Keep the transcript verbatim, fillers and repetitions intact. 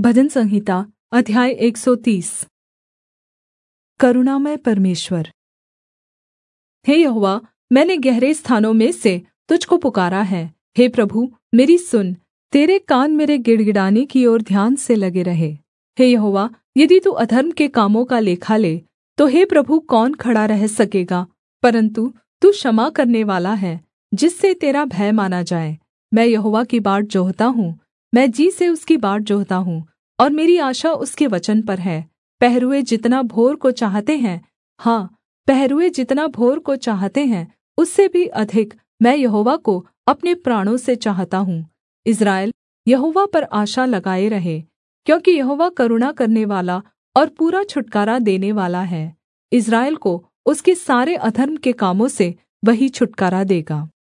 भजन संहिता अध्याय एक सौ तीस। करुणामय परमेश्वर। हे यहोवा, मैंने गहरे स्थानों में से तुझको पुकारा है। हे प्रभु, मेरी सुन, तेरे कान मेरे गिड़गिड़ाने की ओर ध्यान से लगे रहे। हे यहोवा, यदि तू अधर्म के कामों का लेखा ले, तो हे प्रभु, कौन खड़ा रह सकेगा। परन्तु तू क्षमा करनेवाला है, जिससे तेरा भय माना जाए। मैं यहोवा की बाट जोहता हूँ, मैं जी से उसकी बाट जोहता हूँ, और मेरी आशा उसके वचन पर है। पहरुए जितना भोर को चाहते हैं, हाँ, पहरुए जितना भोर को चाहते हैं, उससे भी अधिक मैं यहोवा को अपने प्राणों से चाहता हूँ। इस्राएल यहोवा पर आशा लगाए रहे, क्योंकि यहोवा करुणा करनेवाला और पूरा छुटकारा देनेवाला है। इस्राएल को उसके सारे अधर्म के कामों से वही छुटकारा देगा।